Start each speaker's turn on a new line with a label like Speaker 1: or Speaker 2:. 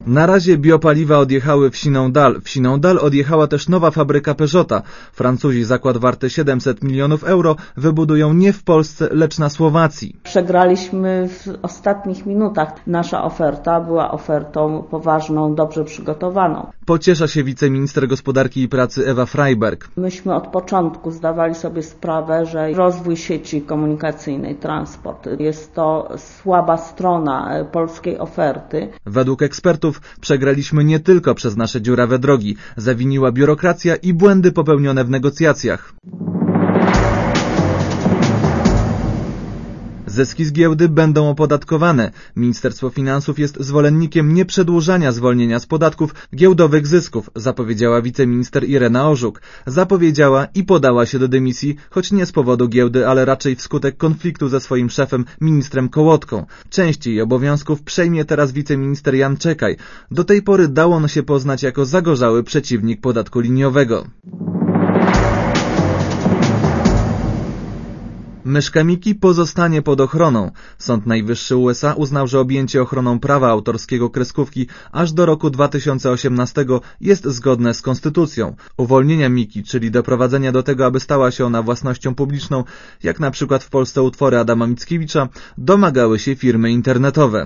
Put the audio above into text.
Speaker 1: Na razie biopaliwa odjechały w siną dal. W siną dal odjechała też nowa fabryka Peugeota. Francuzi zakład warty 700 milionów euro wybudują nie w Polsce, lecz na Słowacji.
Speaker 2: Przegraliśmy w ostatnich minutach. Nasza oferta była ofertą poważną, dobrze przygotowaną.
Speaker 1: Pociesza się wiceminister gospodarki i pracy Ewa Freiberg.
Speaker 2: Myśmy od początku zdawali sobie sprawę, że rozwój sieci komunikacyjnej, transport jest to słaba strona polskiej oferty.
Speaker 1: Według ekspertów przegraliśmy nie tylko przez nasze dziurawe drogi. Zawiniła biurokracja i błędy popełnione w negocjacjach. Zyski z giełdy będą opodatkowane. Ministerstwo Finansów jest zwolennikiem nieprzedłużania zwolnienia z podatków giełdowych zysków, zapowiedziała wiceminister Irena Orzuk. Zapowiedziała i podała się do dymisji, choć nie z powodu giełdy, ale raczej wskutek konfliktu ze swoim szefem, ministrem Kołotką. Część jej obowiązków przejmie teraz wiceminister Jan Czekaj. Do tej pory dał on się poznać jako zagorzały przeciwnik podatku liniowego. Myszka Miki pozostanie pod ochroną. Sąd Najwyższy USA uznał, że objęcie ochroną prawa autorskiego kreskówki aż do roku 2018 jest zgodne z konstytucją. Uwolnienia Miki, czyli doprowadzenia do tego, aby stała się ona własnością publiczną, jak na przykład w Polsce utwory Adama Mickiewicza, domagały się firmy internetowe.